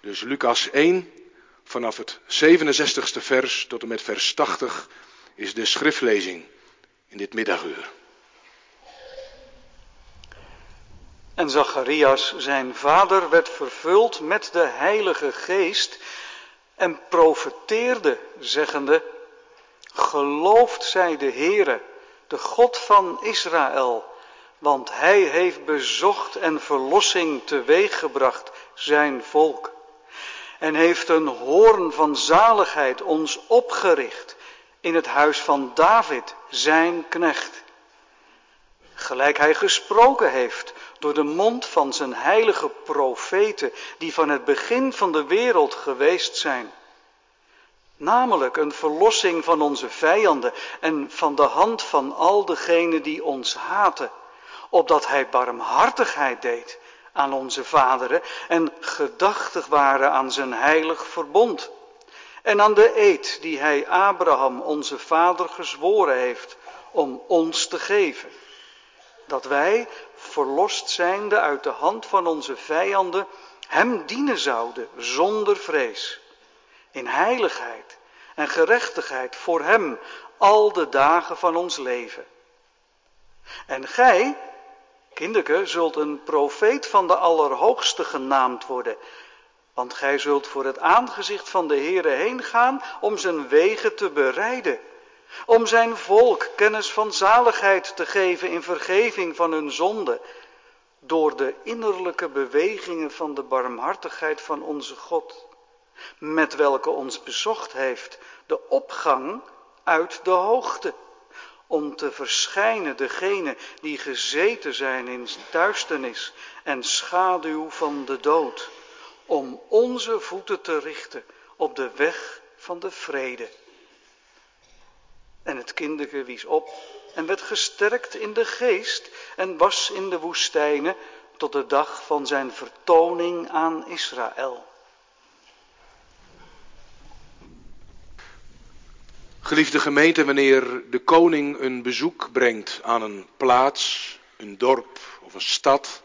Dus Lucas 1, vanaf het 67ste vers tot en met vers 80 is de schriftlezing in dit middaguur. En Zacharias, zijn vader, werd vervuld met de Heilige Geest en profeteerde, zeggende: Geloofd zij de Heere, de God van Israël, want hij heeft bezocht en verlossing teweeggebracht zijn volk. En heeft een hoorn van zaligheid ons opgericht in het huis van David, zijn knecht. Gelijk hij gesproken heeft door de mond van zijn heilige profeten, die van het begin van de wereld geweest zijn. Namelijk een verlossing van onze vijanden en van de hand van al degenen die ons haten, opdat hij barmhartigheid deed aan onze vaderen en gedachtig waren aan zijn heilig verbond. En aan de eed die hij Abraham onze vader gezworen heeft om ons te geven. Dat wij, verlost zijnde uit de hand van onze vijanden, hem dienen zouden zonder vrees. In heiligheid en gerechtigheid voor hem al de dagen van ons leven. En gij, kinderke, zult een profeet van de Allerhoogste genaamd worden. Want gij zult voor het aangezicht van de Heere heen gaan om zijn wegen te bereiden. Om zijn volk kennis van zaligheid te geven in vergeving van hun zonde. Door de innerlijke bewegingen van de barmhartigheid van onze God. Met welke ons bezocht heeft de opgang uit de hoogte. Om te verschijnen degenen die gezeten zijn in duisternis en schaduw van de dood. Om onze voeten te richten op de weg van de vrede. En het kinderke wies op en werd gesterkt in de geest en was in de woestijnen tot de dag van zijn vertoning aan Israël. Geliefde gemeente, wanneer de koning een bezoek brengt aan een plaats, een dorp of een stad,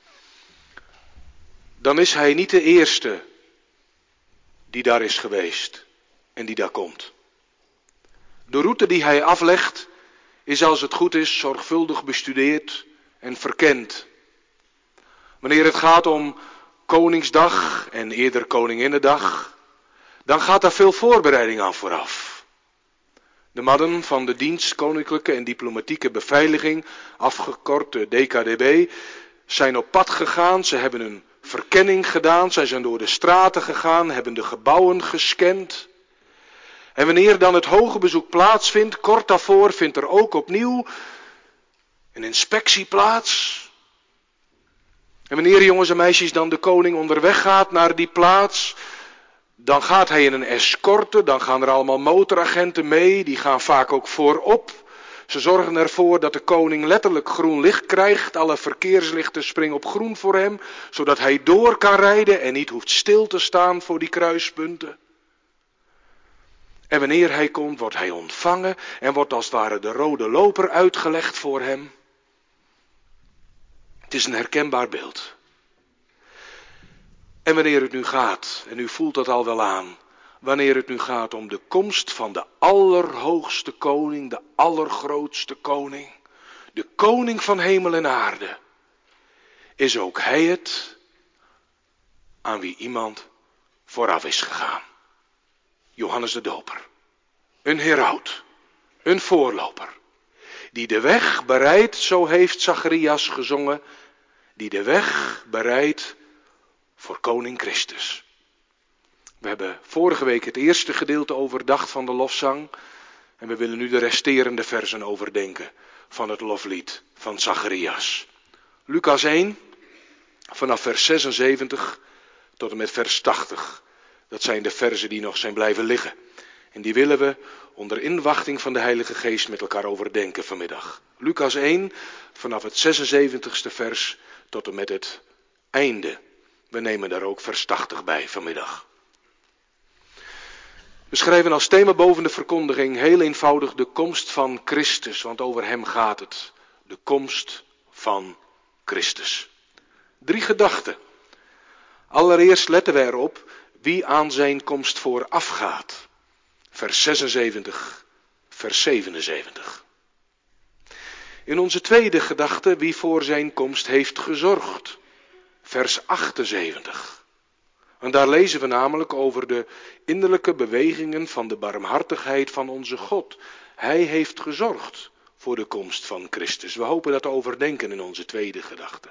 dan is hij niet de eerste die daar is geweest en die daar komt. De route die hij aflegt is, als het goed is, zorgvuldig bestudeerd en verkend. Wanneer het gaat om Koningsdag en eerder Koninginnedag, dan gaat daar veel voorbereiding aan vooraf. De mannen van de dienst Koninklijke en Diplomatieke Beveiliging, afgekort de DKDB, zijn op pad gegaan. Ze hebben een verkenning gedaan. Zij zijn door de straten gegaan, hebben de gebouwen gescand. En wanneer dan het hoge bezoek plaatsvindt, kort daarvoor vindt er ook opnieuw een inspectie plaats. En wanneer, jongens en meisjes, dan de koning onderweg gaat naar die plaats, dan gaat hij in een escorte, dan gaan er allemaal motoragenten mee, die gaan vaak ook voorop. Ze zorgen ervoor dat de koning letterlijk groen licht krijgt, alle verkeerslichten springen op groen voor hem, zodat hij door kan rijden en niet hoeft stil te staan voor die kruispunten. En wanneer hij komt, wordt hij ontvangen en wordt als het ware de rode loper uitgelegd voor hem. Het is een herkenbaar beeld. En wanneer het nu gaat, en u voelt dat al wel aan, wanneer het nu gaat om de komst van de allerhoogste koning, de allergrootste koning, de koning van hemel en aarde, is ook hij het aan wie iemand vooraf is gegaan. Johannes de Doper, een heraut, een voorloper, die de weg bereidt, zo heeft Zacharias gezongen, die de weg bereidt voor koning Christus. We hebben vorige week het eerste gedeelte overdacht van de lofzang en we willen nu de resterende versen overdenken van het loflied van Zacharias. Lucas 1, vanaf vers 76 tot en met vers 80. Dat zijn de versen die nog zijn blijven liggen. En die willen we onder inwachting van de Heilige Geest met elkaar overdenken vanmiddag. Lucas 1, vanaf het 76ste vers tot en met het einde. We nemen daar ook vers 80 bij vanmiddag. We schrijven als thema boven de verkondiging heel eenvoudig de komst van Christus, want over hem gaat het. De komst van Christus. 3 gedachten Allereerst letten we erop wie aan zijn komst voorafgaat. Vers 76, vers 77. In onze tweede gedachte wie voor zijn komst heeft gezorgd. Vers 78. En daar lezen we namelijk over de innerlijke bewegingen van de barmhartigheid van onze God. Hij heeft gezorgd voor de komst van Christus. We hopen dat te overdenken in onze tweede gedachte.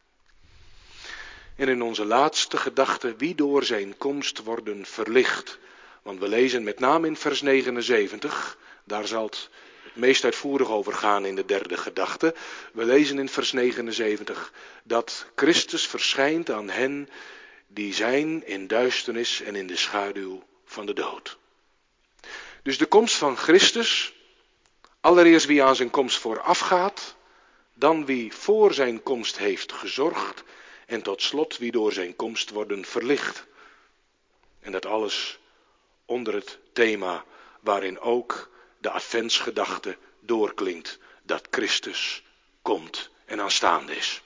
En in onze laatste gedachte wie door zijn komst worden verlicht. Want we lezen met name in vers 79, daar zal het meest uitvoerig over gaan in de derde gedachte. We lezen in vers 79 dat Christus verschijnt aan hen die zijn in duisternis en in de schaduw van de dood. Dus de komst van Christus, allereerst wie aan zijn komst voorafgaat, dan wie voor zijn komst heeft gezorgd en tot slot wie door zijn komst worden verlicht. En dat alles onder het thema waarin ook de adventsgedachte doorklinkt, dat Christus komt en aanstaande is.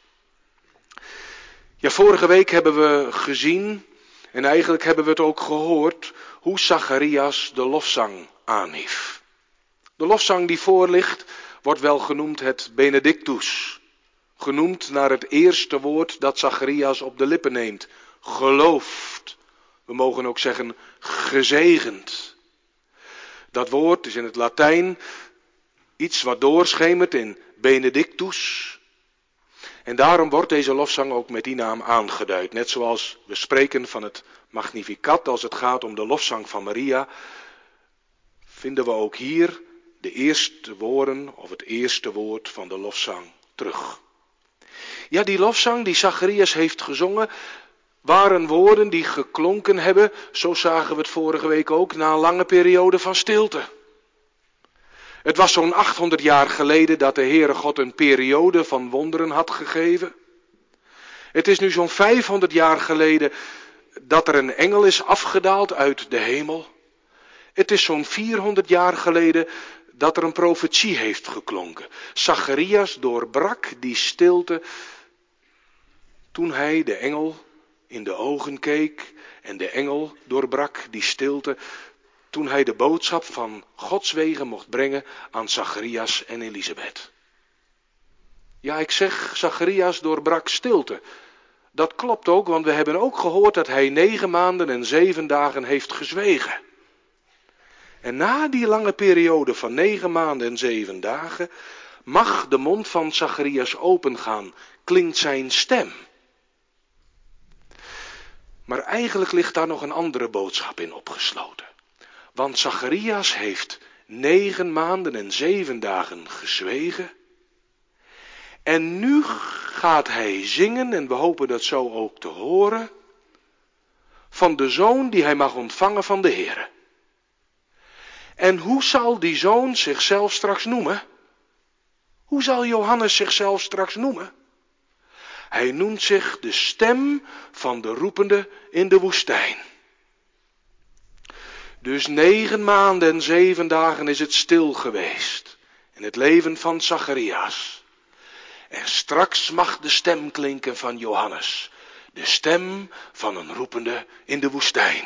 Ja, vorige week hebben we gezien, en eigenlijk hebben we het ook gehoord, hoe Zacharias de lofzang aanhief. De lofzang die voor ligt, wordt wel genoemd het Benedictus. Genoemd naar het eerste woord dat Zacharias op de lippen neemt. Geloofd. We mogen ook zeggen gezegend. Dat woord is in het Latijn iets wat doorschemert in Benedictus. En daarom wordt deze lofzang ook met die naam aangeduid. Net zoals we spreken van het Magnificat als het gaat om de lofzang van Maria, vinden we ook hier de eerste woorden of het eerste woord van de lofzang terug. Ja, die lofzang die Zacharias heeft gezongen, waren woorden die geklonken hebben, zo zagen we het vorige week ook, na een lange periode van stilte. Het was zo'n 800 jaar geleden dat de Heere God een periode van wonderen had gegeven. Het is nu zo'n 500 jaar geleden dat er een engel is afgedaald uit de hemel. Het is zo'n 400 jaar geleden dat er een profetie heeft geklonken. Zacharias doorbrak die stilte toen hij de engel in de ogen keek. En de engel doorbrak die stilte toen hij de boodschap van Gods wegen mocht brengen aan Zacharias en Elisabeth. Ja, ik zeg, Zacharias doorbrak stilte. Dat klopt ook, want we hebben ook gehoord dat hij 9 maanden en 7 dagen heeft gezwegen. En na die lange periode van 9 maanden en 7 dagen mag de mond van Zacharias opengaan, klinkt zijn stem. Maar eigenlijk ligt daar nog een andere boodschap in opgesloten. Want Zacharias heeft 9 maanden en 7 dagen gezwegen. En nu gaat hij zingen, en we hopen dat zo ook te horen, van de zoon die hij mag ontvangen van de Heere. En hoe zal die zoon zichzelf straks noemen? Hoe zal Johannes zichzelf straks noemen? Hij noemt zich de stem van de roepende in de woestijn. Dus 9 maanden en 7 dagen is het stil geweest in het leven van Zacharias. En straks mag de stem klinken van Johannes. De stem van een roepende in de woestijn.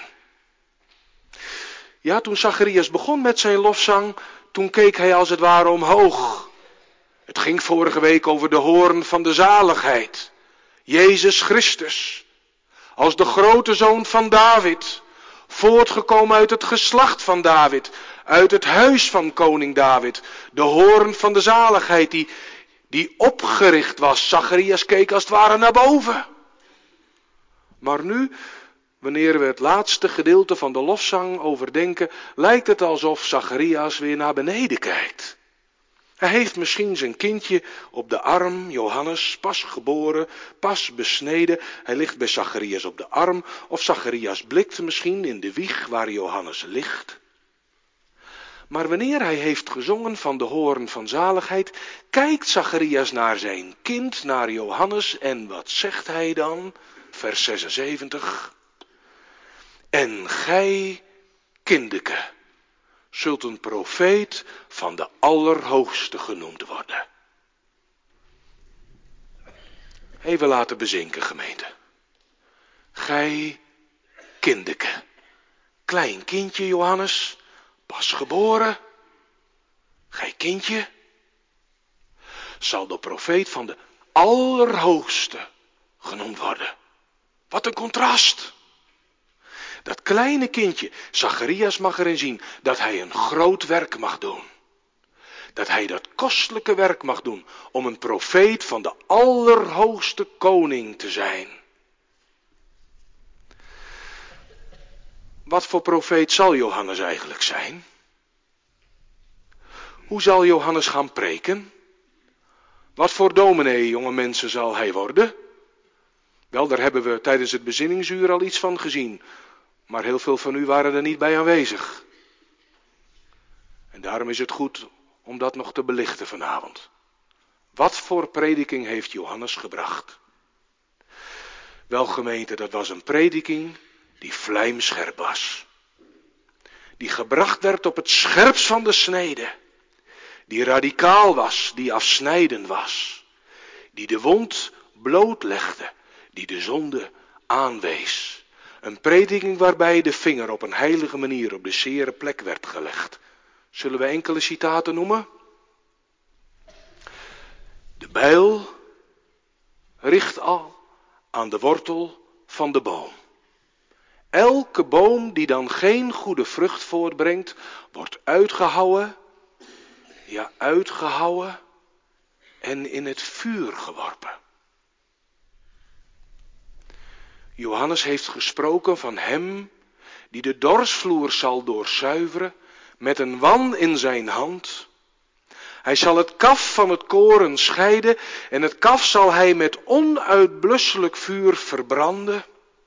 Ja, toen Zacharias begon met zijn lofzang, toen keek hij als het ware omhoog. Het ging vorige week over de hoorn van de zaligheid. Jezus Christus. Als de grote zoon van David. Voortgekomen uit het geslacht van David. Uit het huis van koning David. De hoorn van de zaligheid die opgericht was. Zacharias keek als het ware naar boven. Maar nu, wanneer we het laatste gedeelte van de lofzang overdenken, lijkt het alsof Zacharias weer naar beneden kijkt. Hij heeft misschien zijn kindje op de arm, Johannes, pas geboren, pas besneden. Hij ligt bij Zacharias op de arm, of Zacharias blikt misschien in de wieg waar Johannes ligt. Maar wanneer hij heeft gezongen van de hoorn van zaligheid, kijkt Zacharias naar zijn kind, naar Johannes, en wat zegt hij dan? Vers 76. En gij, kindeke, zult een profeet van de Allerhoogste genoemd worden. Even laten bezinken, gemeente. gij kindeke, klein kindje Johannes, pas geboren, gij kindje, zal de profeet van de Allerhoogste genoemd worden. Wat een contrast. Dat kleine kindje, Zacharias, mag erin zien dat hij een groot werk mag doen. Dat hij dat kostelijke werk mag doen om een profeet van de Allerhoogste Koning te zijn. Wat voor profeet zal Johannes eigenlijk zijn? Hoe zal Johannes gaan preken? Wat voor dominee, jonge mensen, zal hij worden? Wel, daar hebben we tijdens het bezinningsuur al iets van gezien. Maar heel veel van u waren er niet bij aanwezig. En daarom is het goed om dat nog te belichten vanavond. Wat voor prediking heeft Johannes gebracht? Wel, gemeente, dat was een prediking die vlijmscherp was. Die gebracht werd op het scherpst van de snede. Die radicaal was, die afsnijdend was. Die de wond blootlegde, die de zonde aanwees. Een prediking waarbij de vinger op een heilige manier op de zere plek werd gelegd. Zullen we enkele citaten noemen? De bijl richt al aan de wortel van de boom. Elke boom die dan geen goede vrucht voortbrengt, wordt uitgehouwen, ja uitgehouwen en in het vuur geworpen. Johannes heeft gesproken van hem die de dorsvloer zal doorzuiveren met een wan in zijn hand. Hij zal het kaf van het koren scheiden en het kaf zal hij met onuitblusselijk vuur verbranden.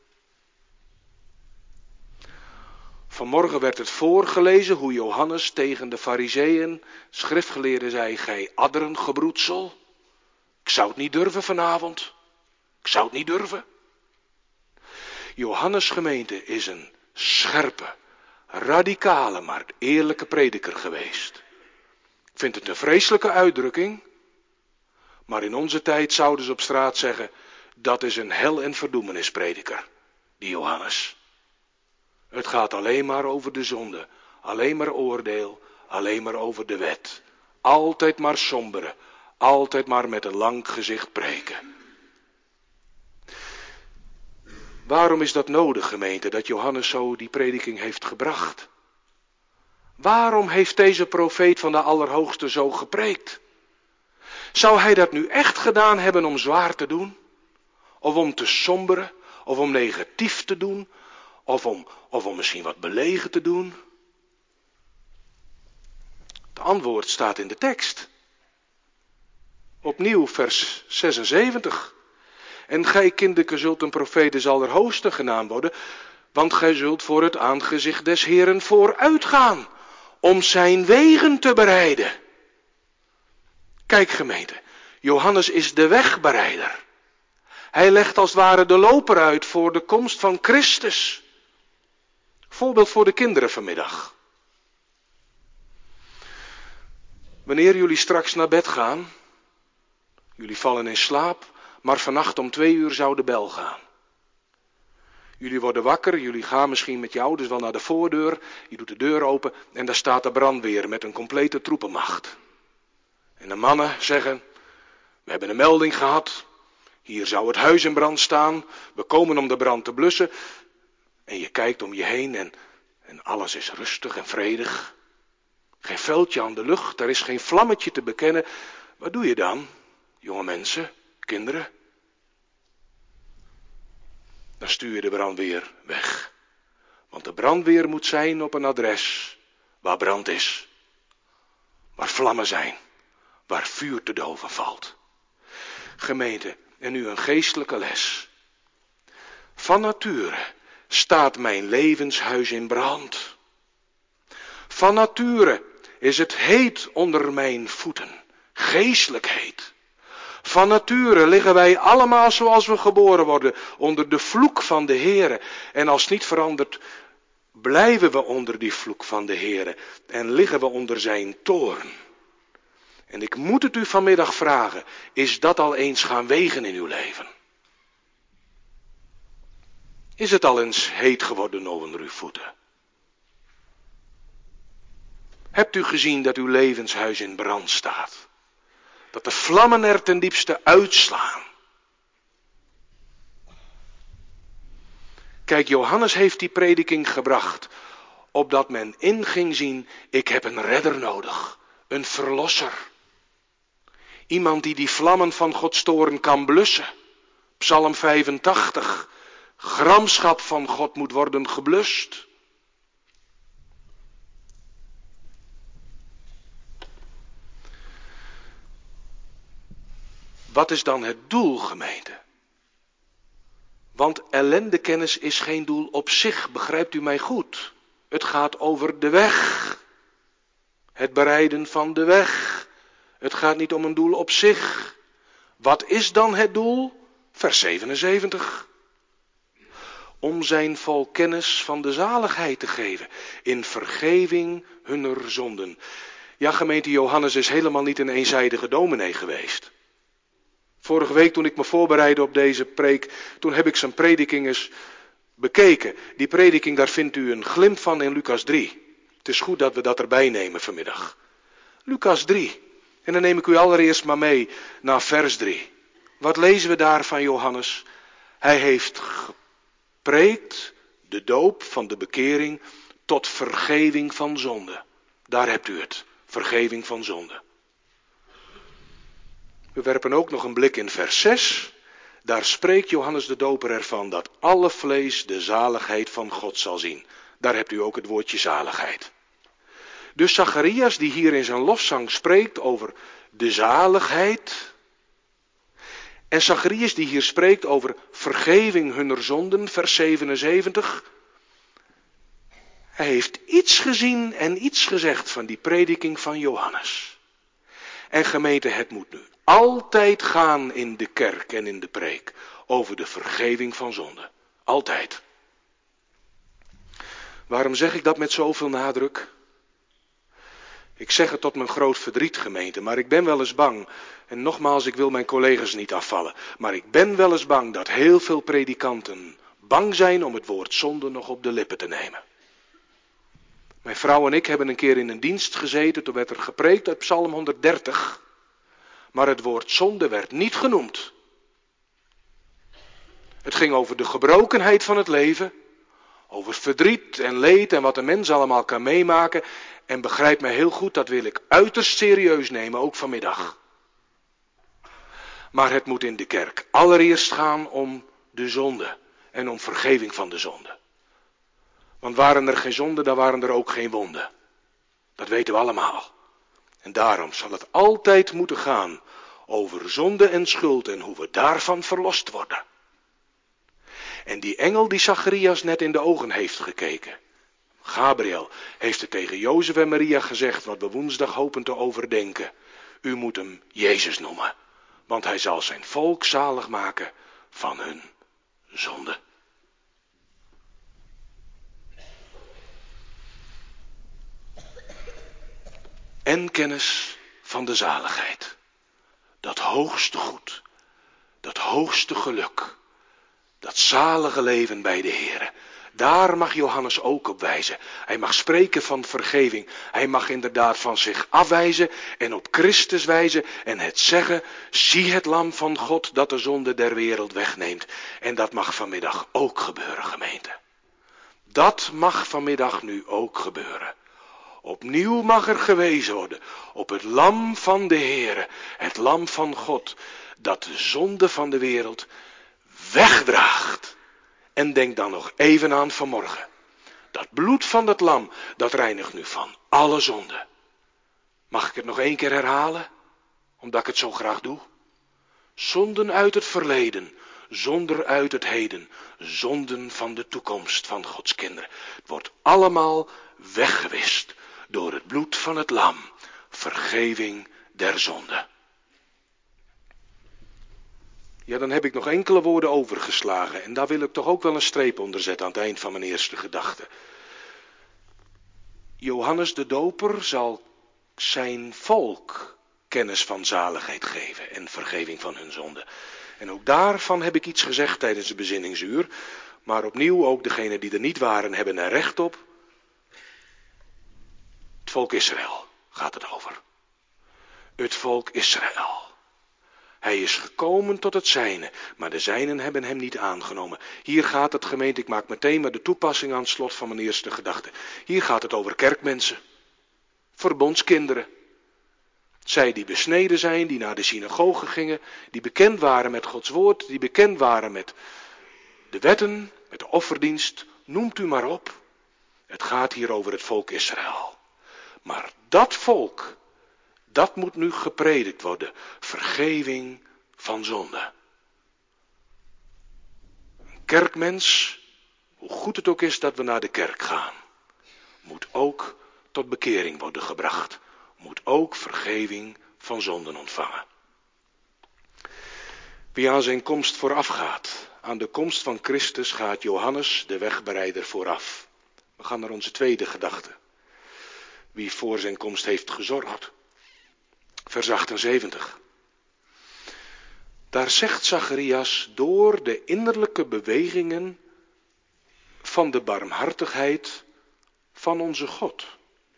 Vanmorgen werd het voorgelezen hoe Johannes tegen de Farizeeën, schriftgeleerden, zei: gij adderengebroedsel. Ik zou het niet durven vanavond. Ik zou het niet durven. Johannes, gemeente, is een scherpe, radicale, maar eerlijke prediker geweest. Ik vind het een vreselijke uitdrukking. Maar in onze tijd zouden ze op straat zeggen: dat is een hel- en verdoemenisprediker, die Johannes. Het gaat alleen maar over de zonde, alleen maar oordeel, alleen maar over de wet. Altijd maar sombere, altijd maar met een lang gezicht preken. Waarom is dat nodig, gemeente, dat Johannes zo die prediking heeft gebracht? Waarom heeft deze profeet van de Allerhoogste zo gepreekt? Zou hij dat nu echt gedaan hebben om zwaar te doen? Of om te somberen? Of om negatief te doen? Of om misschien wat belegen te doen? Het antwoord staat in de tekst. Opnieuw vers 76. En gij kinderen zult een profeet des Allerhoogsten genaamd worden, want gij zult voor het aangezicht des Heeren vooruitgaan, om zijn wegen te bereiden. Kijk, gemeente, Johannes is de wegbereider. Hij legt als het ware de loper uit voor de komst van Christus. Voorbeeld voor de kinderen vanmiddag. Wanneer jullie straks naar bed gaan, jullie vallen in slaap, maar vannacht om 2 uur zou de bel gaan. Jullie worden wakker, jullie gaan misschien met je ouders wel naar de voordeur, je doet de deur open en daar staat de brandweer met een complete troepenmacht. En de mannen zeggen: we hebben een melding gehad, hier zou het huis in brand staan, we komen om de brand te blussen. En je kijkt om je heen en alles is rustig en vredig. Geen vuiltje aan de lucht, er is geen vlammetje te bekennen. Wat doe je dan, jonge mensen, kinderen? Dan stuur je de brandweer weg. Want de brandweer moet zijn op een adres waar brand is. Waar vlammen zijn. Waar vuur te doven valt. Gemeente, en nu een geestelijke les. Van nature staat mijn levenshuis in brand. Van nature is het heet onder mijn voeten. Geestelijk heet. Van nature liggen wij allemaal zoals we geboren worden onder de vloek van de Heere. En als niet verandert, blijven we onder die vloek van de Heere en liggen we onder zijn toorn. En ik moet het u vanmiddag vragen, is dat al eens gaan wegen in uw leven? Is het al eens heet geworden onder uw voeten? Hebt u gezien dat uw levenshuis in brand staat? Dat de vlammen er ten diepste uitslaan? Kijk, Johannes heeft die prediking gebracht, opdat men in ging zien, ik heb een redder nodig, een verlosser. Iemand die die vlammen van Gods toorn kan blussen. Psalm 85, gramschap van God moet worden geblust. Wat is dan het doel, gemeente? Want ellendekennis is geen doel op zich, begrijpt u mij goed? Het gaat over de weg. Het bereiden van de weg. Het gaat niet om een doel op zich. Wat is dan het doel? Vers 77. Om zijn volk kennis van de zaligheid te geven, in vergeving hunner zonden. Ja, gemeente, Johannes is helemaal niet een eenzijdige dominee geweest. Vorige week toen ik me voorbereidde op deze preek, toen heb ik zijn prediking eens bekeken. Die prediking, daar vindt u een glimp van in Lucas 3. Het is goed dat we dat erbij nemen vanmiddag. Lucas 3. En dan neem ik u allereerst maar mee naar vers 3. Wat lezen we daar van Johannes? Hij heeft gepreekt de doop van de bekering tot vergeving van zonde. Daar hebt u het, vergeving van zonde. We werpen ook nog een blik in vers 6. Daar spreekt Johannes de Doper ervan dat alle vlees de zaligheid van God zal zien. Daar hebt u ook het woordje zaligheid. Dus Zacharias die hier in zijn lofzang spreekt over de zaligheid. En Zacharias die hier spreekt over vergeving hunner zonden, vers 77. Hij heeft iets gezien en iets gezegd van die prediking van Johannes. En gemeente, het moet nu altijd gaan in de kerk en in de preek over de vergeving van zonde. Altijd. Waarom zeg ik dat met zoveel nadruk? Ik zeg het tot mijn groot verdriet, gemeente, maar ik ben wel eens bang. En nogmaals, ik wil mijn collega's niet afvallen. Maar ik ben wel eens bang dat heel veel predikanten bang zijn om het woord zonde nog op de lippen te nemen. Mijn vrouw en ik hebben een keer in een dienst gezeten, toen werd er gepreekt uit Psalm 130. Maar het woord zonde werd niet genoemd. Het ging over de gebrokenheid van het leven. Over verdriet en leed en wat een mens allemaal kan meemaken. En begrijp mij heel goed, dat wil ik uiterst serieus nemen, ook vanmiddag. Maar het moet in de kerk allereerst gaan om de zonde. En om vergeving van de zonde. Want waren er geen zonden, dan waren er ook geen wonden. Dat weten we allemaal. En daarom zal het altijd moeten gaan over zonde en schuld en hoe we daarvan verlost worden. En die engel die Zacharias net in de ogen heeft gekeken, Gabriel, heeft het tegen Jozef en Maria gezegd, wat we woensdag hopen te overdenken. U moet hem Jezus noemen, want hij zal zijn volk zalig maken van hun zonde. En kennis van de zaligheid. Dat hoogste goed, dat hoogste geluk, dat zalige leven bij de Heere. Daar mag Johannes ook op wijzen. Hij mag spreken van vergeving. Hij mag inderdaad van zich afwijzen en op Christus wijzen en het zeggen, zie het lam van God dat de zonde der wereld wegneemt. En dat mag vanmiddag ook gebeuren, gemeente. Dat mag vanmiddag nu ook gebeuren. Opnieuw mag er gewezen worden op het lam van de Heere, het lam van God, dat de zonde van de wereld wegdraagt. En denk dan nog even aan vanmorgen. Dat bloed van dat lam, dat reinigt nu van alle zonde. Mag ik het nog 1 keer herhalen? Omdat ik het zo graag doe. Zonden uit het verleden, zonder uit het heden, zonden van de toekomst van Gods kinderen. Het wordt allemaal weggewist door het bloed van het lam, vergeving der zonde. Ja, dan heb ik nog enkele woorden overgeslagen en daar wil ik toch ook wel een streep onder zetten aan het eind van mijn eerste gedachte. Johannes de Doper zal zijn volk kennis van zaligheid geven en vergeving van hun zonde. En ook daarvan heb ik iets gezegd tijdens het bezinningsuur. Maar opnieuw, ook degenen die er niet waren, hebben er recht op. Het volk Israël gaat het over. Het volk Israël. Hij is gekomen tot het zijne, maar de zijnen hebben hem niet aangenomen. Hier gaat het, gemeente, ik maak meteen maar de toepassing aan het slot van mijn eerste gedachte. Hier gaat het over kerkmensen, verbondskinderen. Zij die besneden zijn, die naar de synagoge gingen, die bekend waren met Gods woord, die bekend waren met de wetten, met de offerdienst, noemt u maar op. Het gaat hier over het volk Israël. Maar dat volk, dat moet nu gepredikt worden. Vergeving van zonde. Een kerkmens, hoe goed het ook is dat we naar de kerk gaan, moet ook tot bekering worden gebracht. Moet ook vergeving van zonden ontvangen. Wie aan zijn komst voorafgaat, aan de komst van Christus gaat Johannes de wegbereider vooraf. We gaan naar onze tweede gedachte. Wie voor zijn komst heeft gezorgd. Vers 78. Daar zegt Zacharias door de innerlijke bewegingen van de barmhartigheid van onze God.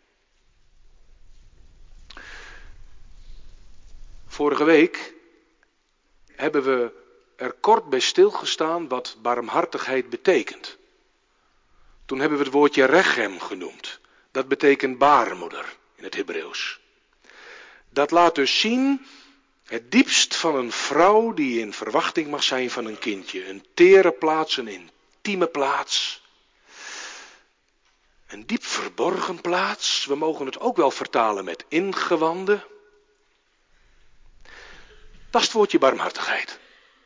Vorige week hebben we er kort bij stilgestaan wat barmhartigheid betekent. Toen hebben we het woordje rechem genoemd. Dat betekent baarmoeder in het Hebreeuws. Dat laat dus zien het diepst van een vrouw die in verwachting mag zijn van een kindje. Een tere plaats, een intieme plaats. Een diep verborgen plaats. We mogen het ook wel vertalen met ingewanden. Dat is het woordje barmhartigheid.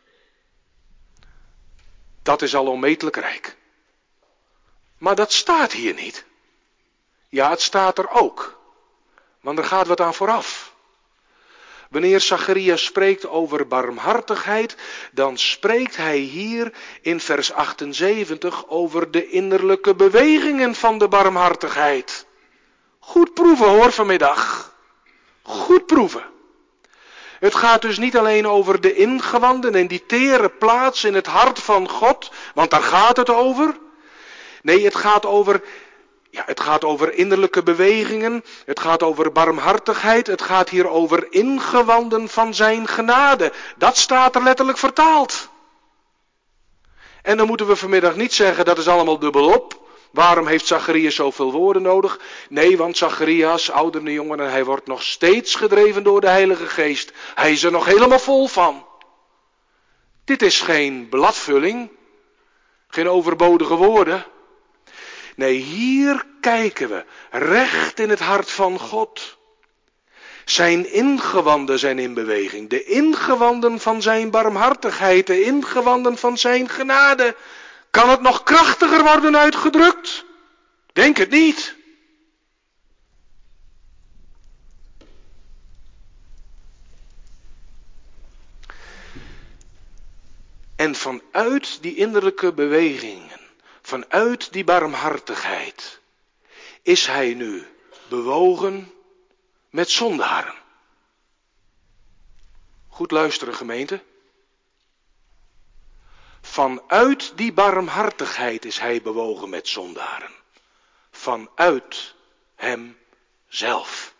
Dat is al onmetelijk rijk. Maar dat staat hier niet. Ja, het staat er ook. Want er gaat wat aan vooraf. Wanneer Zacharias spreekt over barmhartigheid, dan spreekt hij hier in vers 78 over de innerlijke bewegingen van de barmhartigheid. Goed proeven hoor vanmiddag. Goed proeven. Het gaat dus niet alleen over de ingewanden en die tere plaats in het hart van God, want daar gaat het over. Nee, het gaat over innerlijke bewegingen, het gaat over barmhartigheid, het gaat hier over ingewanden van zijn genade. Dat staat er letterlijk vertaald. En dan moeten we vanmiddag niet zeggen, dat is allemaal dubbelop. Waarom heeft Zacharias zoveel woorden nodig? Nee, want Zacharias, oudere jongen, en hij wordt nog steeds gedreven door de Heilige Geest. Hij is er nog helemaal vol van. Dit is geen bladvulling, geen overbodige woorden. Nee, hier kijken we recht in het hart van God. Zijn ingewanden zijn in beweging. De ingewanden van zijn barmhartigheid, de ingewanden van zijn genade. Kan het nog krachtiger worden uitgedrukt? Denk het niet. En vanuit die innerlijke bewegingen, vanuit die barmhartigheid, is hij nu bewogen met zondaren. Goed luisteren, gemeente. Vanuit die barmhartigheid is hij bewogen met zondaren. Vanuit hem zelf.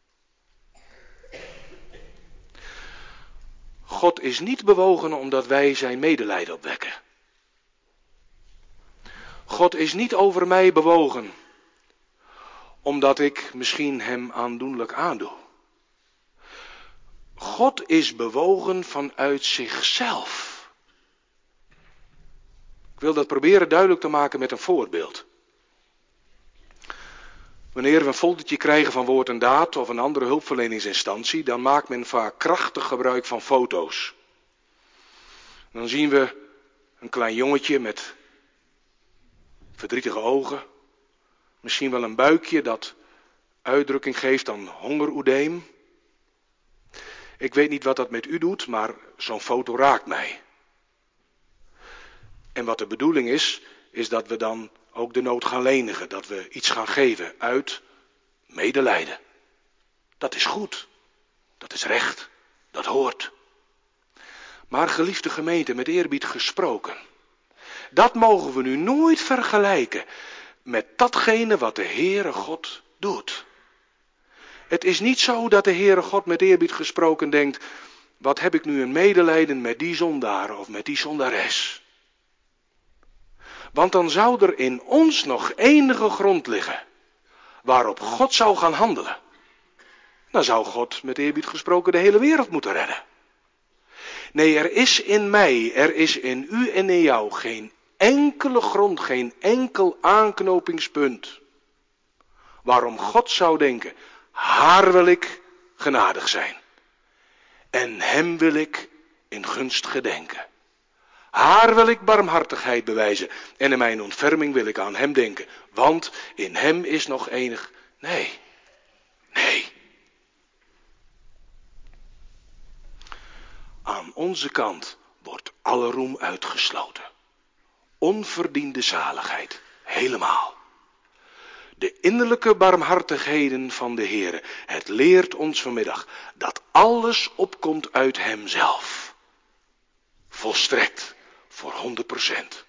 God is niet bewogen omdat wij zijn medelijden opwekken. God is niet over mij bewogen omdat ik misschien hem aandoenlijk aandoe. God is bewogen vanuit zichzelf. Ik wil dat proberen duidelijk te maken met een voorbeeld. Wanneer we een foldertje krijgen van Woord en Daad of een andere hulpverleningsinstantie, dan maakt men vaak krachtig gebruik van foto's. Dan zien we een klein jongetje met verdrietige ogen. Misschien wel een buikje dat uitdrukking geeft aan hongeroedeem. Ik weet niet wat dat met u doet, maar zo'n foto raakt mij. En wat de bedoeling is dat we dan ook de nood gaan lenigen. Dat we iets gaan geven uit medelijden. Dat is goed. Dat is recht. Dat hoort. Maar geliefde gemeente, met eerbied gesproken. dat mogen we nu nooit vergelijken met datgene wat de Heere God doet. Het is niet zo dat de Heere God met eerbied gesproken denkt, wat heb ik nu een medelijden met die zondaar of met die zondares. Want dan zou er in ons nog enige grond liggen waarop God zou gaan handelen. Dan zou God met eerbied gesproken de hele wereld moeten redden. Nee, er is in mij, er is in u en in jou geen enkele grond, geen enkel aanknopingspunt waarom God zou denken, haar wil ik genadig zijn. En hem wil ik in gunst gedenken. Haar wil ik barmhartigheid bewijzen en in mijn ontferming wil ik aan hem denken. Want in hem is nog enig, nee. Aan onze kant wordt alle roem uitgesloten. Onverdiende zaligheid, helemaal. De innerlijke barmhartigheden van de Heere, het leert ons vanmiddag dat alles opkomt uit hemzelf. Volstrekt, voor 100%.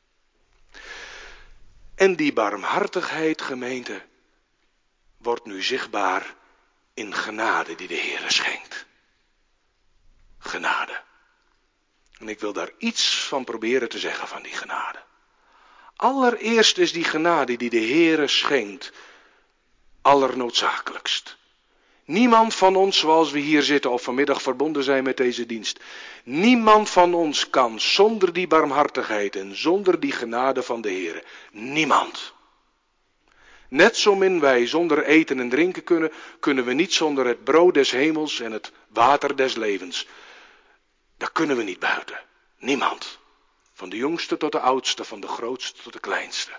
En die barmhartigheid, gemeente, wordt nu zichtbaar in genade die de Heere schenkt. Genade. En ik wil daar iets van proberen te zeggen van die genade. Allereerst is die genade die de Heere schenkt allernoodzakelijkst. Niemand van ons, zoals we hier zitten of vanmiddag verbonden zijn met deze dienst, niemand van ons kan zonder die barmhartigheid en zonder die genade van de Heere. Niemand. Net zo min wij zonder eten en drinken kunnen, kunnen we niet zonder het brood des hemels en het water des levens. Daar kunnen we niet buiten. Niemand. Van de jongste tot de oudste, van de grootste tot de kleinste.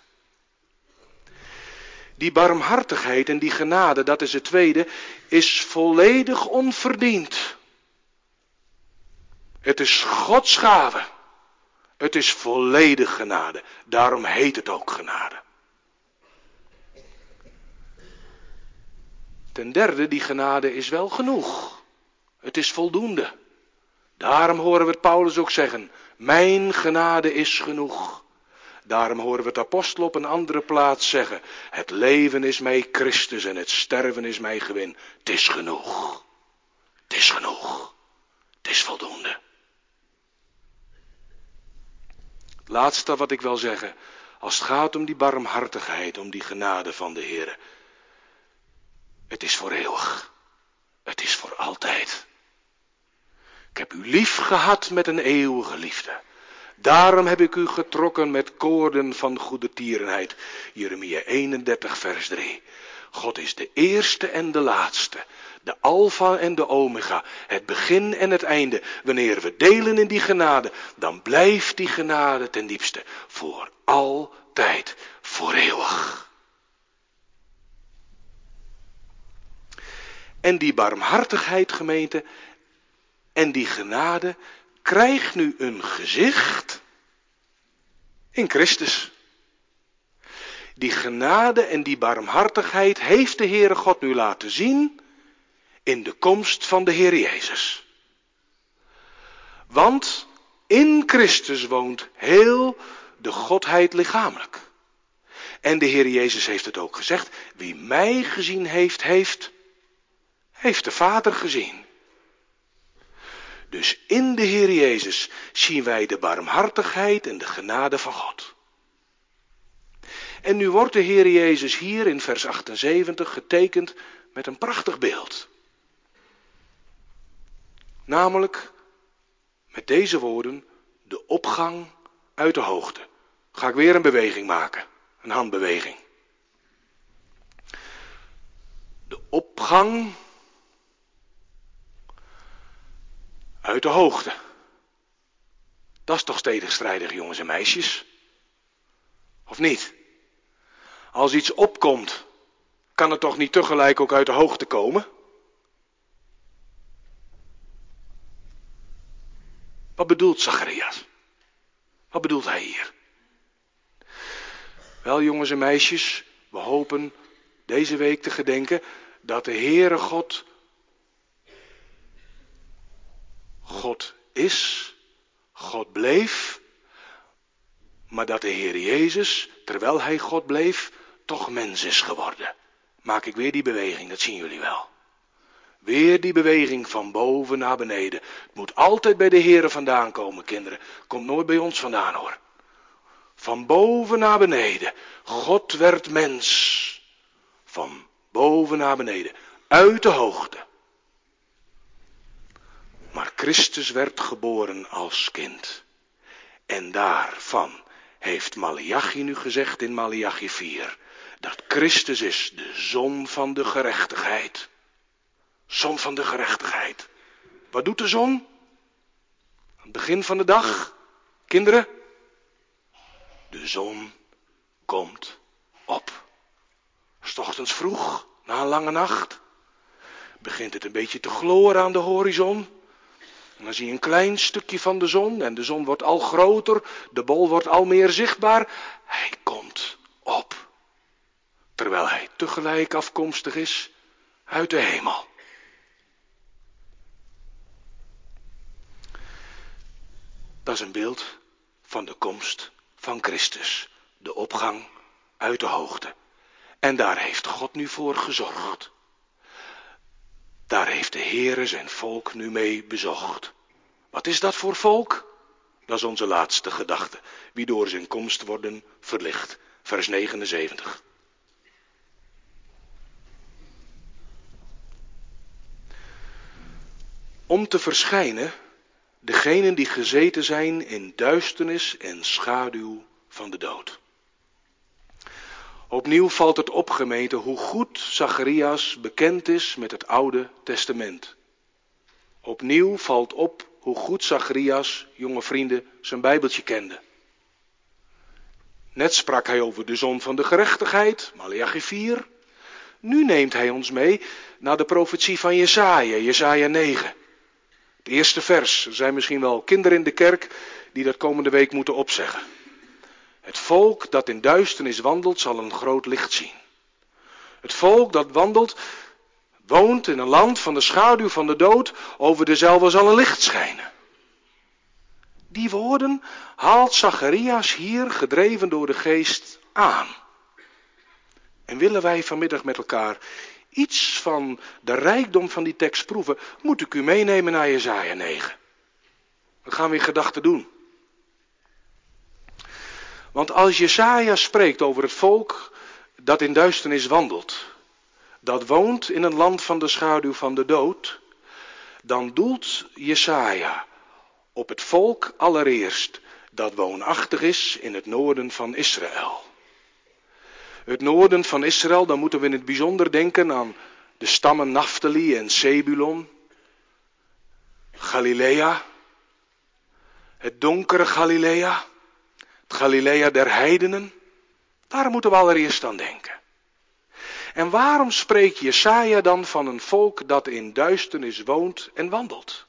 Die barmhartigheid en die genade, dat is het tweede, is volledig onverdiend. Het is Gods gave. Het is volledig genade. Daarom heet het ook genade. Ten derde, die genade is wel genoeg. Het is voldoende. Daarom horen we het Paulus ook zeggen, mijn genade is genoeg. Daarom horen we het apostel op een andere plaats zeggen, het leven is mij Christus en het sterven is mij gewin. Het is genoeg. Het is genoeg. Het is voldoende. Het laatste wat ik wil zeggen, als het gaat om die barmhartigheid, om die genade van de Heer. Het is voor eeuwig. Het is voor altijd. Ik heb u lief gehad met een eeuwige liefde. Daarom heb ik u getrokken met koorden van goedertierenheid. Jeremia 31 vers 3. God is de eerste en de laatste. De alfa en de omega. Het begin en het einde. Wanneer we delen in die genade, dan blijft die genade ten diepste. Voor altijd. Voor eeuwig. En die barmhartigheid, gemeente, en die genade krijgt nu een gezicht in Christus. Die genade en die barmhartigheid heeft de Heere God nu laten zien in de komst van de Heer Jezus. Want in Christus woont heel de Godheid lichamelijk. En de Heer Jezus heeft het ook gezegd, wie mij gezien heeft, heeft de Vader gezien. Dus in de Heer Jezus zien wij de barmhartigheid en de genade van God. En nu wordt de Heer Jezus hier in vers 78 getekend met een prachtig beeld. Namelijk met deze woorden, de opgang uit de hoogte. Ga ik weer een beweging maken, een handbeweging. De opgang uit de hoogte. Dat is toch tegenstrijdig, jongens en meisjes? Of niet? Als iets opkomt, kan het toch niet tegelijk ook uit de hoogte komen? Wat bedoelt Zacharias? Wat bedoelt hij hier? Wel, jongens en meisjes, we hopen deze week te gedenken dat de Heere God God is, God bleef, maar dat de Heer Jezus, terwijl hij God bleef, toch mens is geworden. Maak ik weer die beweging, dat zien jullie wel. Weer die beweging van boven naar beneden. Het moet altijd bij de Heere vandaan komen, kinderen. Komt nooit bij ons vandaan, hoor. Van boven naar beneden. God werd mens. Van boven naar beneden. Uit de hoogte. Maar Christus werd geboren als kind. En daarvan heeft Maleachi nu gezegd in Maleachi 4. Dat Christus is de zon van de gerechtigheid. Zon van de gerechtigheid. Wat doet de zon? Aan het begin van de dag, kinderen. De zon komt op. 's Ochtends vroeg, na een lange nacht, begint het een beetje te gloren aan de horizon. En dan zie je een klein stukje van de zon en de zon wordt al groter, de bol wordt al meer zichtbaar. Hij komt op. Terwijl hij tegelijk afkomstig is uit de hemel. Dat is een beeld van de komst van Christus. De opgang uit de hoogte. En daar heeft God nu voor gezorgd. Daar heeft de Heere zijn volk nu mee bezocht. Wat is dat voor volk? Dat is onze laatste gedachte. Wie door zijn komst worden verlicht. Vers 79. Om te verschijnen, degenen die gezeten zijn in duisternis en schaduw van de dood. Opnieuw valt het op, gemeente, hoe goed Zacharias bekend is met het Oude Testament. Opnieuw valt op hoe goed Zacharias, jonge vrienden, zijn Bijbeltje kende. Net sprak hij over de zon van de gerechtigheid, Maleachi 4. Nu neemt hij ons mee naar de profetie van Jesaja, Jesaja 9. Het eerste vers. Er zijn misschien wel kinderen in de kerk die dat komende week moeten opzeggen. Het volk dat in duisternis wandelt, zal een groot licht zien. Het volk dat wandelt, woont in een land van de schaduw van de dood, over dezelfde zal een licht schijnen. Die woorden haalt Zacharias hier, gedreven door de geest, aan. En willen wij vanmiddag met elkaar iets van de rijkdom van die tekst proeven, moet ik u meenemen naar Jesaja 9. We gaan weer gedachten doen. Want als Jesaja spreekt over het volk dat in duisternis wandelt, dat woont in een land van de schaduw van de dood, dan doelt Jesaja op het volk allereerst dat woonachtig is in het noorden van Israël. Het noorden van Israël, dan moeten we in het bijzonder denken aan de stammen Naftali en Zebulon, Galilea, het donkere Galilea, het Galilea der heidenen. Daar moeten we allereerst aan denken. En waarom spreekt Jesaja dan van een volk dat in duisternis woont en wandelt?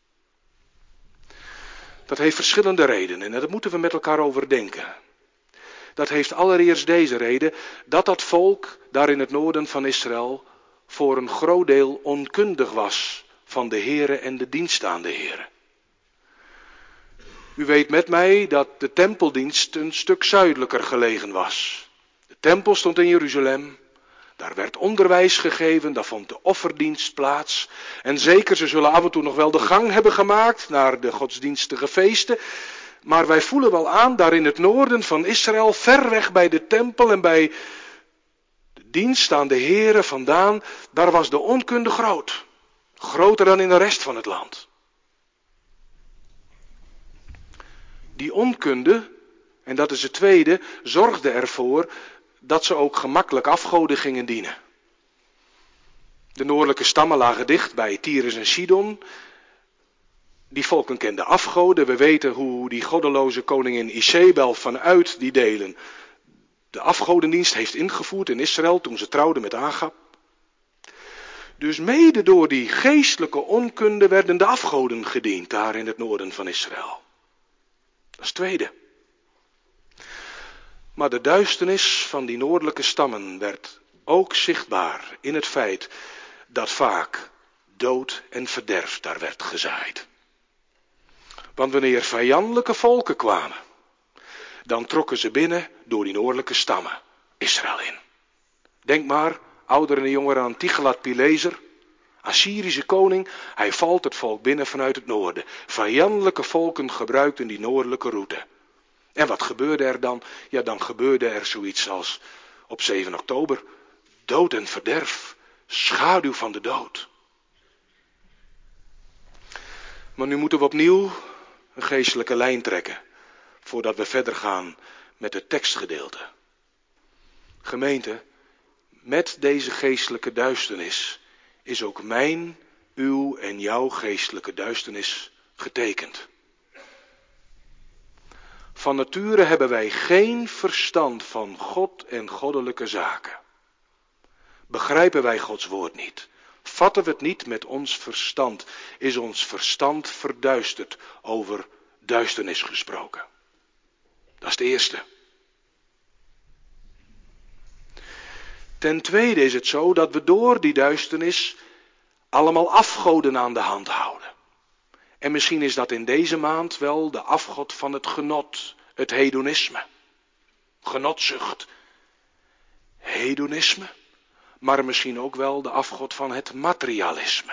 Dat heeft verschillende redenen en daar moeten we met elkaar over denken. Dat heeft allereerst deze reden, dat dat volk daar in het noorden van Israël voor een groot deel onkundig was van de Heere en de dienst aan de Heere. U weet met mij dat de tempeldienst een stuk zuidelijker gelegen was. De tempel stond in Jeruzalem. Daar werd onderwijs gegeven, daar vond de offerdienst plaats. En zeker, ze zullen af en toe nog wel de gang hebben gemaakt naar de godsdienstige feesten. Maar wij voelen wel aan, daar in het noorden van Israël, ver weg bij de tempel en bij de dienst aan de Heere vandaan, daar was de onkunde groot. Groter dan in de rest van het land. Die onkunde, en dat is het tweede, zorgde ervoor dat ze ook gemakkelijk afgoden gingen dienen. De noordelijke stammen lagen dicht bij Tyrus en Sidon. Die volken kenden afgoden. We weten hoe die goddeloze koningin Isebel vanuit die delen de afgodendienst heeft ingevoerd in Israël toen ze trouwde met Agab. Dus mede door die geestelijke onkunde werden de afgoden gediend daar in het noorden van Israël. Dat is het tweede. Maar de duisternis van die noordelijke stammen werd ook zichtbaar in het feit dat vaak dood en verderf daar werd gezaaid. Want wanneer vijandelijke volken kwamen, Dan trokken ze binnen door die noordelijke stammen Israël in. Denk maar, ouderen en jongeren, aan Tiglat-Pileser, Assyrische koning. Hij valt het volk binnen vanuit het noorden. Vijandelijke volken gebruikten die noordelijke route. En wat gebeurde er dan? Ja, dan gebeurde er zoiets als op 7 oktober. Dood en verderf. Schaduw van de dood. Maar nu moeten we opnieuw een geestelijke lijn trekken. Voordat we verder gaan met het tekstgedeelte. Gemeente, met deze geestelijke duisternis is ook mijn, uw en jouw geestelijke duisternis getekend. Van nature hebben wij geen verstand van God en goddelijke zaken. Begrijpen wij Gods woord niet. Vatten we het niet met ons verstand. Is ons verstand verduisterd, over duisternis gesproken. Dat is het eerste. Ten tweede is het zo dat we door die duisternis allemaal afgoden aan de hand houden. En misschien is dat in deze maand wel de afgod van het genot, het hedonisme. Genotzucht. Hedonisme. Maar misschien ook wel de afgod van het materialisme.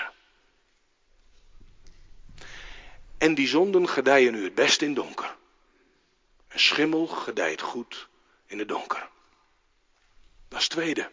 En die zonden gedijen nu het best in donker. Een schimmel gedijt goed in het donker. Dat is het tweede.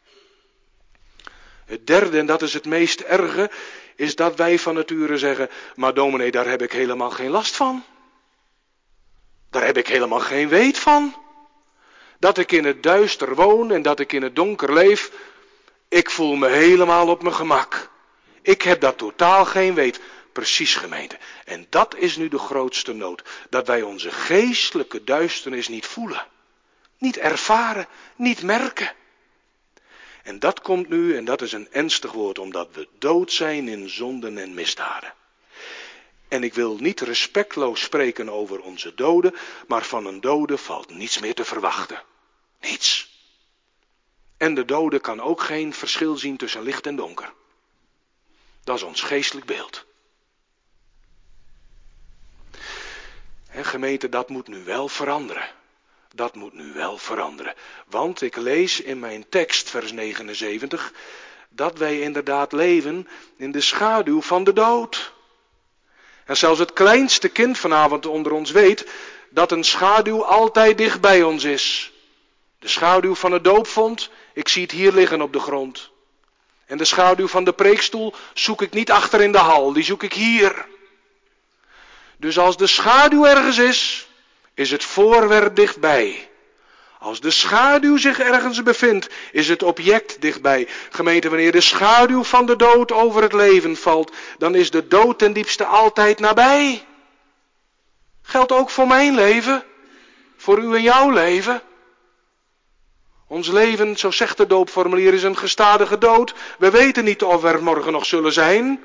Het derde, en dat is het meest erge, is dat wij van nature zeggen, maar dominee, daar heb ik helemaal geen last van. Daar heb ik helemaal geen weet van. Dat ik in het duister woon en dat ik in het donker leef, ik voel me helemaal op mijn gemak. Ik heb daar totaal geen weet. Precies, gemeente. En dat is nu de grootste nood. Dat wij onze geestelijke duisternis niet voelen. Niet ervaren, niet merken. En dat komt nu, en dat is een ernstig woord, omdat we dood zijn in zonden en misdaden. En ik wil niet respectloos spreken over onze doden, maar van een dode valt niets meer te verwachten. Niets. En de dode kan ook geen verschil zien tussen licht en donker. Dat is ons geestelijk beeld. En gemeente, dat moet nu wel veranderen. Dat moet nu wel veranderen. Want ik lees in mijn tekst, vers 79, dat wij inderdaad leven in de schaduw van de dood. En zelfs het kleinste kind vanavond onder ons weet dat een schaduw altijd dicht bij ons is. De schaduw van het doopvont, ik zie het hier liggen op de grond. En de schaduw van de preekstoel zoek ik niet achter in de hal, die zoek ik hier. Dus als de schaduw ergens is het voorwerp dichtbij. Als de schaduw zich ergens bevindt, is het object dichtbij. Gemeente, wanneer de schaduw van de dood over het leven valt, dan is de dood ten diepste altijd nabij. Geldt ook voor mijn leven, voor uw en jouw leven. Ons leven, zo zegt het doopformulier, is een gestadige dood. We weten niet of we er morgen nog zullen zijn.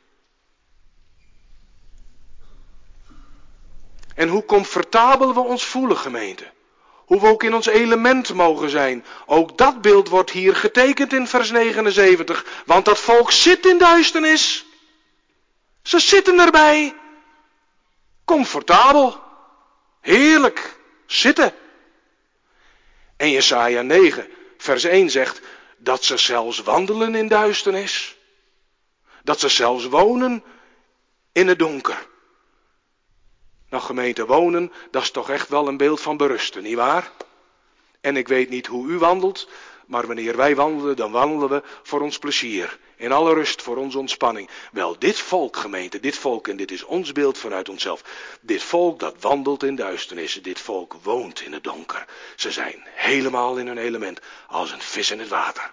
En hoe comfortabel we ons voelen, gemeente. Hoe we ook in ons element mogen zijn. Ook dat beeld wordt hier getekend in vers 79. Want dat volk zit in duisternis. Ze zitten erbij. Comfortabel. Heerlijk. Zitten. En Jesaja 9 vers 1 zegt dat ze zelfs wandelen in duisternis. Dat ze zelfs wonen in het donker. Nou gemeente, wonen, dat is toch echt wel een beeld van berusten, nietwaar? En ik weet niet hoe u wandelt, maar wanneer wij wandelen, dan wandelen we voor ons plezier. In alle rust, voor onze ontspanning. Wel, dit volk, gemeente, dit volk, en dit is ons beeld vanuit onszelf. Dit volk dat wandelt in duisternissen, dit volk woont in het donker. Ze zijn helemaal in hun element, als een vis in het water.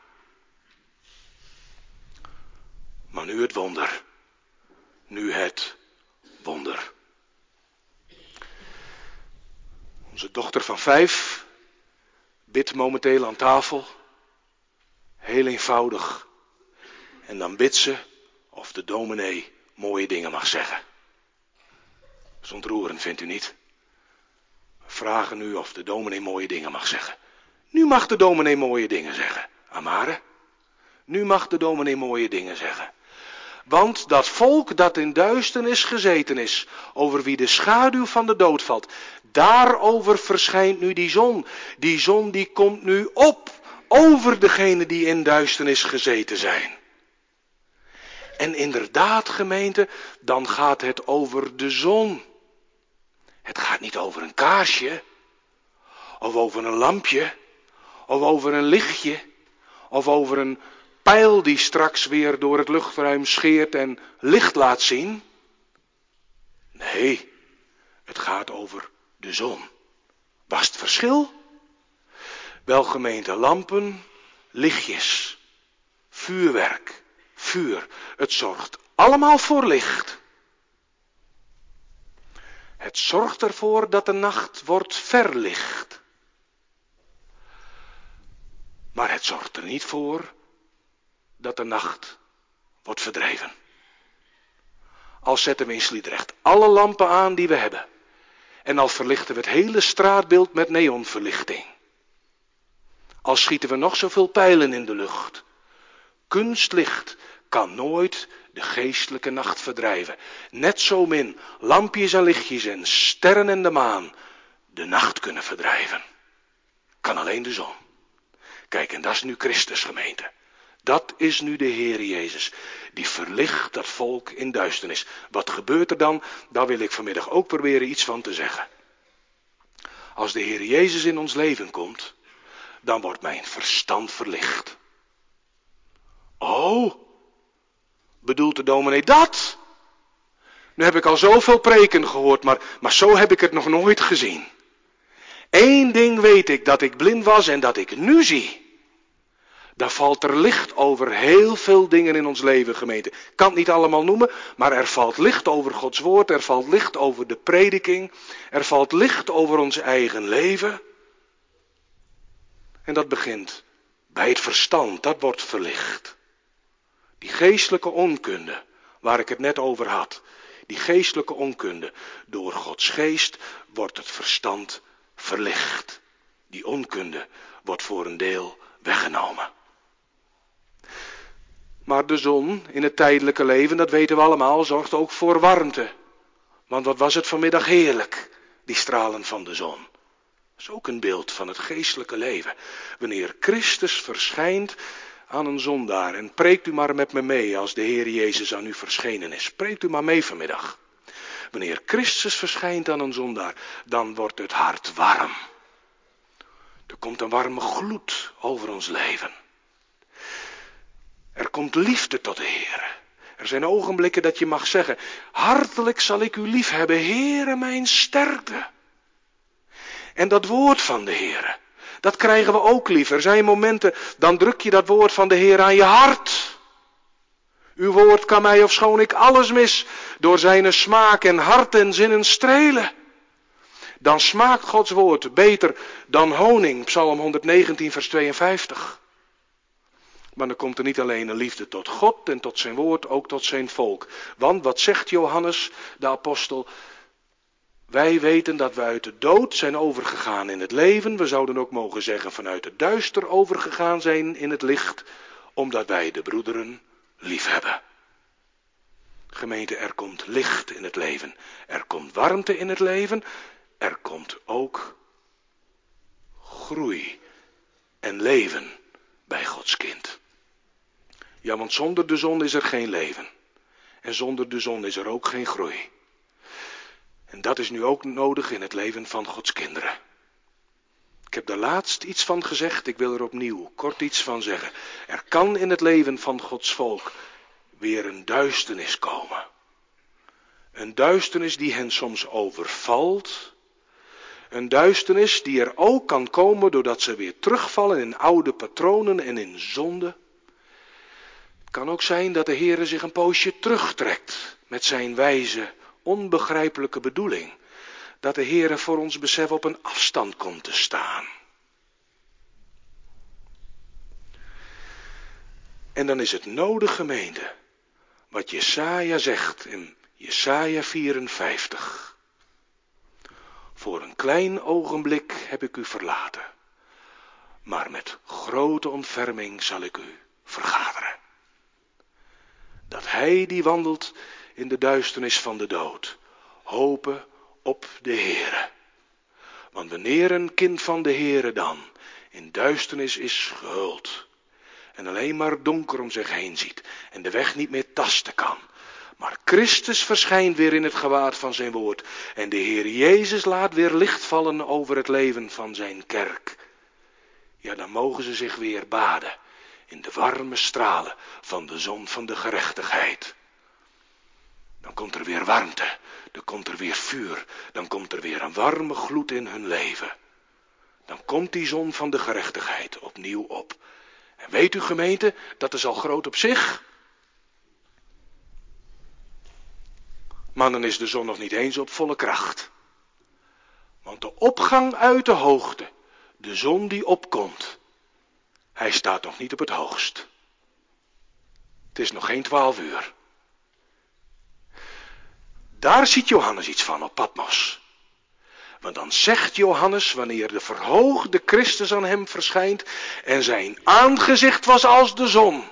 Maar nu het wonder. Nu het wonder. Onze dochter van 5 bidt momenteel aan tafel. Heel eenvoudig. En dan bidt ze of de dominee mooie dingen mag zeggen. Dat is ontroerend, vindt u niet? We vragen nu of de dominee mooie dingen mag zeggen. Nu mag de dominee mooie dingen zeggen. Amare. Nu mag de dominee mooie dingen zeggen. Want dat volk dat in duisternis gezeten is, over wie de schaduw van de dood valt, daarover verschijnt nu die zon. Die zon die komt nu op over degenen die in duisternis gezeten zijn. En inderdaad, gemeente, dan gaat het over de zon. Het gaat niet over een kaarsje, of over een lampje, of over een lichtje, of over een pijl die straks weer door het luchtruim scheert en licht laat zien. Nee, het gaat over de zon. Was het verschil? Wel, gemeente, lampen, lichtjes, vuurwerk, vuur. Het zorgt allemaal voor licht. Het zorgt ervoor dat de nacht wordt verlicht. Maar het zorgt er niet voor dat de nacht wordt verdreven. Al zetten we in Sliedrecht alle lampen aan die we hebben. En al verlichten we het hele straatbeeld met neonverlichting. Al schieten we nog zoveel pijlen in de lucht. Kunstlicht kan nooit de geestelijke nacht verdrijven. Net zo min lampjes en lichtjes en sterren en de maan de nacht kunnen verdrijven. Kan alleen de zon. Kijk, en dat is nu Christus, gemeente. Dat is nu de Heer Jezus. Die verlicht dat volk in duisternis. Wat gebeurt er dan? Daar wil ik vanmiddag ook proberen iets van te zeggen. Als de Heer Jezus in ons leven komt, dan wordt mijn verstand verlicht. Oh, bedoelt de dominee dat? Nu heb ik al zoveel preken gehoord, maar zo heb ik het nog nooit gezien. Eén ding weet ik, dat ik blind was en dat ik nu zie. Daar valt er licht over heel veel dingen in ons leven, gemeente. Ik kan het niet allemaal noemen, maar er valt licht over Gods woord, er valt licht over de prediking, er valt licht over ons eigen leven. En dat begint bij het verstand, dat wordt verlicht. Die geestelijke onkunde, waar ik het net over had, die geestelijke onkunde, door Gods geest wordt het verstand verlicht. Die onkunde wordt voor een deel weggenomen. Maar de zon in het tijdelijke leven, dat weten we allemaal, zorgt ook voor warmte. Want wat was het vanmiddag heerlijk, die stralen van de zon. Dat is ook een beeld van het geestelijke leven. Wanneer Christus verschijnt aan een zondaar, en preekt u maar met me mee als de Heer Jezus aan u verschenen is. Preekt u maar mee vanmiddag. Wanneer Christus verschijnt aan een zondaar, dan wordt het hart warm. Er komt een warme gloed over ons leven. Er komt liefde tot de Heer. Er zijn ogenblikken dat je mag zeggen, hartelijk zal ik u lief hebben, Heere mijn sterkte. En dat woord van de Heer, dat krijgen we ook lief. Er zijn momenten, dan druk je dat woord van de Heer aan je hart. Uw woord kan mij, ofschoon ik alles mis, door zijn smaak en hart en zinnen strelen. Dan smaakt Gods woord beter dan honing, Psalm 119 vers 52. Maar dan komt er niet alleen een liefde tot God en tot zijn woord, ook tot zijn volk. Want wat zegt Johannes, de apostel? Wij weten dat we uit de dood zijn overgegaan in het leven. We zouden ook mogen zeggen vanuit het duister overgegaan zijn in het licht. Omdat wij de broederen lief hebben. Gemeente, er komt licht in het leven. Er komt warmte in het leven. Er komt ook groei en leven bij Gods kind. Ja, want zonder de zon is er geen leven. En zonder de zon is er ook geen groei. En dat is nu ook nodig in het leven van Gods kinderen. Ik heb daar laatst iets van gezegd, ik wil er opnieuw kort iets van zeggen. Er kan in het leven van Gods volk weer een duisternis komen. Een duisternis die hen soms overvalt. Een duisternis die er ook kan komen doordat ze weer terugvallen in oude patronen en in zonde. Het kan ook zijn dat de Heere zich een poosje terugtrekt met zijn wijze, onbegrijpelijke bedoeling. Dat de Heere voor ons besef op een afstand komt te staan. En dan is het nodig, gemeente, wat Jesaja zegt in Jesaja 54. Voor een klein ogenblik heb ik u verlaten, maar met grote ontferming zal ik u vergaderen. Dat hij hij die wandelt in de duisternis van de dood, hopen op de Heere. Want wanneer een kind van de Heere dan in duisternis is gehuld en alleen maar donker om zich heen ziet en de weg niet meer tasten kan, maar Christus verschijnt weer in het gewaad van zijn woord en de Heer Jezus laat weer licht vallen over het leven van zijn kerk, ja, dan mogen ze zich weer baden in de warme stralen van de zon van de gerechtigheid. Dan komt er weer warmte, dan komt er weer vuur, dan komt er weer een warme gloed in hun leven. Dan komt die zon van de gerechtigheid opnieuw op. En weet u gemeente, dat is al groot op zich. Maar dan is de zon nog niet eens op volle kracht. Want de opgang uit de hoogte, de zon die opkomt, hij staat nog niet op het hoogst. Het is nog geen 12 uur. Daar ziet Johannes iets van op Patmos. Want dan zegt Johannes, wanneer de verhoogde Christus aan hem verschijnt en zijn aangezicht was als de zon.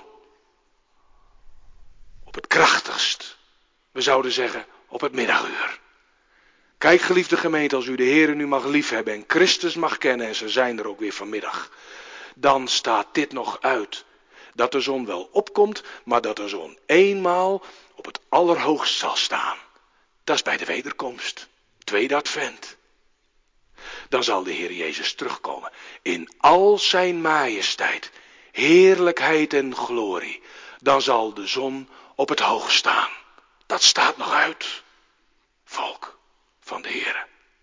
Op het krachtigst. We zouden zeggen op het middaguur. Kijk, geliefde gemeente, als u de Heere nu mag liefhebben en Christus mag kennen, en ze zijn er ook weer vanmiddag, dan staat dit nog uit. Dat de zon wel opkomt, maar dat de zon eenmaal op het allerhoogst zal staan. Dat is bij de wederkomst. Tweede advent. Dan zal de Heer Jezus terugkomen in al zijn majesteit, heerlijkheid en glorie. Dan zal de zon op het hoogst staan. Dat staat nog uit, volk van de Heer.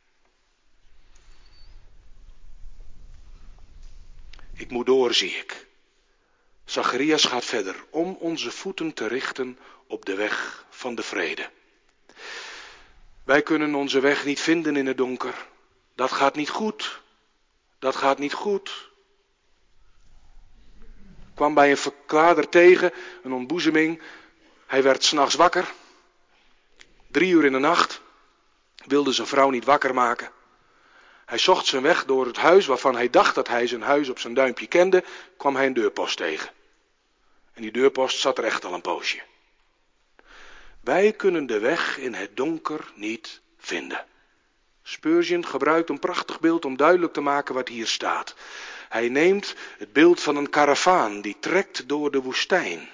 Ik moet door, zie ik. Zacharias gaat verder om onze voeten te richten op de weg van de vrede. Wij kunnen onze weg niet vinden in het donker. Dat gaat niet goed. Dat gaat niet goed. Ik kwam bij een verklaarder tegen, een ontboezeming. Hij werd 's nachts wakker. 3 uur in de nacht. Wilde zijn vrouw niet wakker maken. Hij zocht zijn weg door het huis waarvan hij dacht dat hij zijn huis op zijn duimpje kende. Kwam hij een deurpost tegen. En die deurpost zat er echt al een poosje. Wij kunnen de weg in het donker niet vinden. Spurgeon gebruikt een prachtig beeld om duidelijk te maken wat hier staat. Hij neemt het beeld van een karavaan die trekt door de woestijn.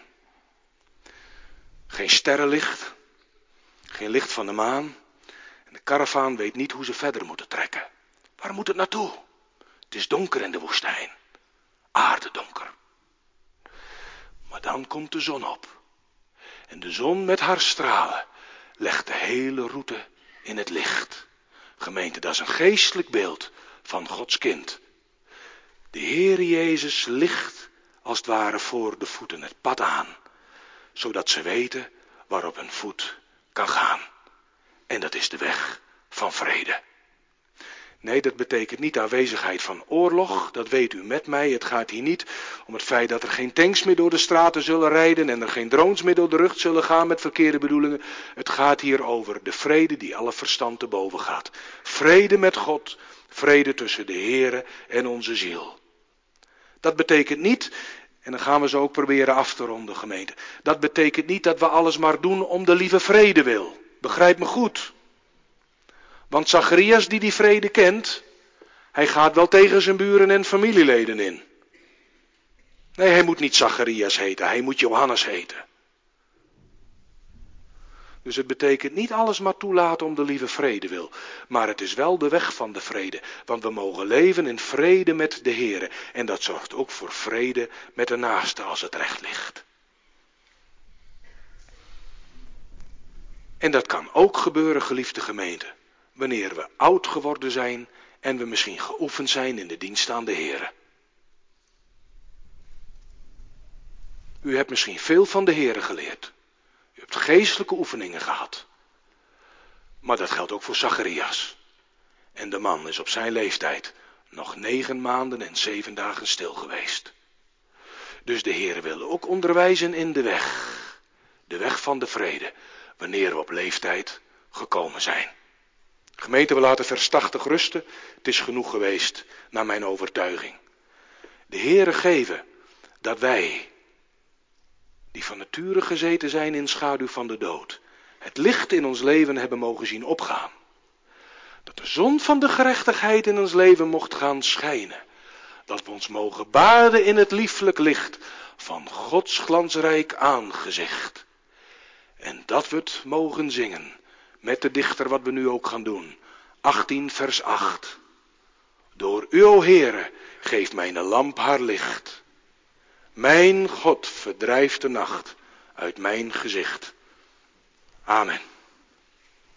Geen sterrenlicht, geen licht van de maan. En de karavaan weet niet hoe ze verder moeten trekken. Waar moet het naartoe? Het is donker in de woestijn. Aardedonker. Maar dan komt de zon op. En de zon met haar stralen legt de hele route in het licht. Gemeente, dat is een geestelijk beeld van Gods kind. De Heer Jezus licht als het ware voor de voeten het pad aan. Zodat ze weten waarop hun voet kan gaan. En dat is de weg van vrede. Nee, dat betekent niet de aanwezigheid van oorlog. Dat weet u met mij. Het gaat hier niet om het feit dat er geen tanks meer door de straten zullen rijden en er geen drones meer door de lucht zullen gaan met verkeerde bedoelingen. Het gaat hier over de vrede die alle verstand te boven gaat. Vrede met God, vrede tussen de Heere en onze ziel. Dat betekent niet, en dan gaan we zo ook proberen af te ronden, gemeente. Dat betekent niet dat we alles maar doen om de lieve vrede wil. Begrijp me goed. Want Zacharias die vrede kent, hij gaat wel tegen zijn buren en familieleden in. Nee, hij moet niet Zacharias heten, hij moet Johannes heten. Dus het betekent niet alles maar toelaten om de lieve vrede wil. Maar het is wel de weg van de vrede. Want we mogen leven in vrede met de Heere. En dat zorgt ook voor vrede met de naaste als het recht ligt. En dat kan ook gebeuren, geliefde gemeente. Wanneer we oud geworden zijn en we misschien geoefend zijn in de dienst aan de Heere. U hebt misschien veel van de Heere geleerd. U hebt geestelijke oefeningen gehad. Maar dat geldt ook voor Zacharias. En de man is op zijn leeftijd nog 9 maanden en 7 dagen stil geweest. Dus de Heere wil ook onderwijzen in de weg. De weg van de vrede. Wanneer we op leeftijd gekomen zijn. Gemeente, we laten vers 80 rusten. Het is genoeg geweest, naar mijn overtuiging. De Heere geven dat wij die van nature gezeten zijn in schaduw van de dood, het licht in ons leven hebben mogen zien opgaan. Dat de zon van de gerechtigheid in ons leven mocht gaan schijnen. Dat we ons mogen baden in het lieflijk licht van Gods glansrijk aangezicht. En dat we het mogen zingen met de dichter wat we nu ook gaan doen. 18 vers 8. Door u, o Heere, geeft mijn lamp haar licht. Mijn God verdrijft de nacht uit mijn gezicht. Amen.